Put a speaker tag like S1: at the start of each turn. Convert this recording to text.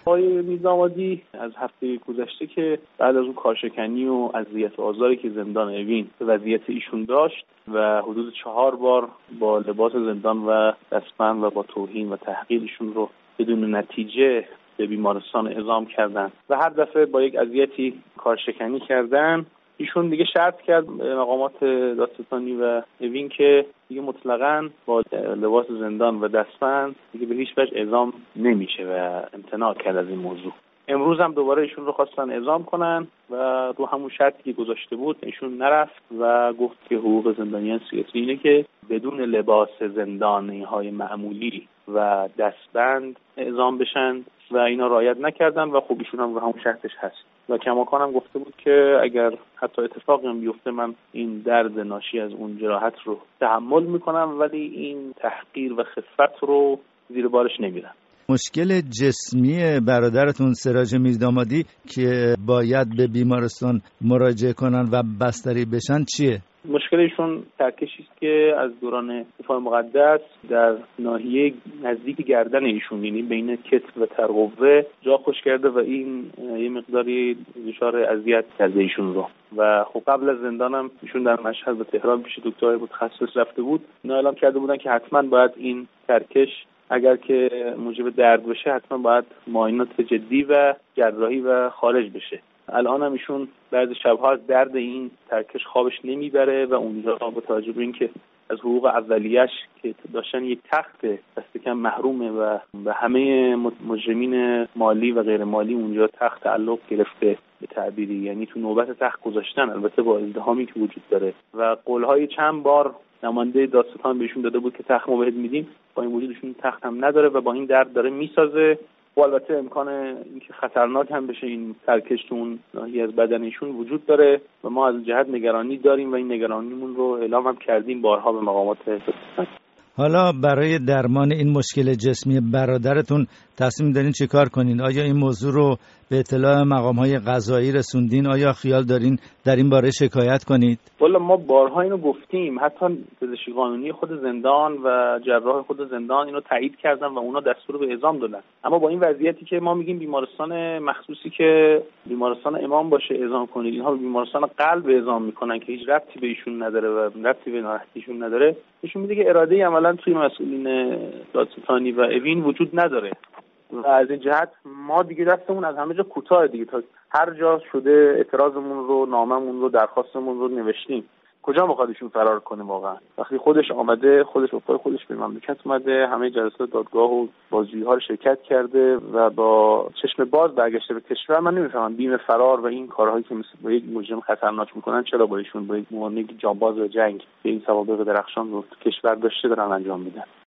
S1: آقای میردامادی از هفته گذشته که بعد از اون کارشکنی و اذیت و آزاری که زندان اوین به وضعیت ایشون داشت و حدود 4 بار با لباس زندان و دستبند و با توهین و تحقیر ایشون رو بدون نتیجه به بیمارستان اعزام کردن و هر دفعه با یک اذیتی کارشکنی کردن، ایشون دیگه شرط کرد مقامات دادستانی و اوین که دیگه مطلقاً با لباس زندان و دستبند دیگه به هیچ وجه اعزام نمیشه و امتناع کرد از این موضوع. امروز هم دوباره ایشون رو خواستن اعزام کنن و رو همون شرطی که گذاشته بود ایشون نرفت و گفت که حقوق زندانیان سیاسی اینه که بدون لباس زندانی‌های معمولی و دستبند اعزام بشن و اینا رعایت نکردن و خب ایشون هم رو همون شرطش هست و کماکان هم گفته بود که اگر حتی اتفاقی هم بیفته من این درد ناشی از اون جراحت رو تحمل میکنم ولی این تحقیر و خفت رو زیر بارش نمیرم.
S2: مشکل جسمی برادرتون سراج میردامادی که باید به بیمارستان مراجعه کنن و بستری بشن چیه؟
S1: مشکل ایشون ترکشی است که از دوران دفاع مقدس در ناحیه نزدیک گردن ایشون، یعنی بین کتف و ترقوه جا خوش کرده و این یه مقداری دچار اذیت کرده ایشون رو و خب قبل از زندانم ایشون در مشهد و تهران پیش دکتر متخصص رفته بود، اینا اعلام کرده بودن که حتما باید این ترکش اگر که موجب درد بشه حتما باید معاینات جدی و جراحی و خارج بشه. الان هم ایشون بعضی شب‌ها از درد این ترکش خوابش نمیبره و اونجا با توجه به اینکه از حقوق اولیه‌اش که داشتن یک تخت دست کم محرومه و به همه مجرمین مالی و غیر مالی اونجا تخت تعلق گرفته به تعبیری، یعنی تو نوبت تخت گذاشتن، البته با ازدحامی که وجود داره و قول‌های چند بار نماینده دادستان بهشون داده بود که تخت ما بهت میدیم، با این وجودشون تخت هم نداره و با این درد داره میسازه و البته امکان اینکه خطرناک هم بشه این ترکش تو اون ناحیه از بدنشون وجود داره و ما از جهت نگرانی داریم و این نگرانیمون رو اعلام هم کردیم بارها به مقامات دادستان.
S2: حالا برای درمان این مشکل جسمی برادرتون تصمیم دارین چه کار کنین؟ آیا این موضوع رو به اطلاع مقام‌های قضایی رسوندین؟ آیا خیال دارین در این باره شکایت کنید؟
S1: والا ما بارها اینو گفتیم، حتی پزشکی قانونی خود زندان و جراح خود زندان اینو تایید کردن و اونا دستور به اعزام دادن، اما با این وضعیتی که ما میگیم بیمارستان مخصوصی که بیمارستان امام باشه اعزام کنید، اینها به بیمارستان قلب اعزام میکنن که هیچ ربطی به ایشون نداره و ربطی به ناراحتیشون نداره. ایشون میگه که اراده عملاً توی مسئولین دادستانی و اوین وجود نداره و از این جهت ما دیگه دستمون از همه جا کوتاه دیگه، تا هر جا شده اعتراضمون رو، ناممون رو، درخواستمون رو نوشتیم. کجا میخواد ایشون فرار کنه واقعا؟ وقتی خودش آمده، خودش وفای خودش به مملکت اومده، همه جلسات دادگاه و بازجویی‌ها رو شرکت کرده و با چشم باز برگشته به کشور. من نمیفهمم بیم فرار و این کارهایی که مثل با یک مجرم خطرناک میکنن چرا با ایشون با یک موانع جانباز و جنگ به این سوابق درخشان رو کشور داشته دارن انجام میدن.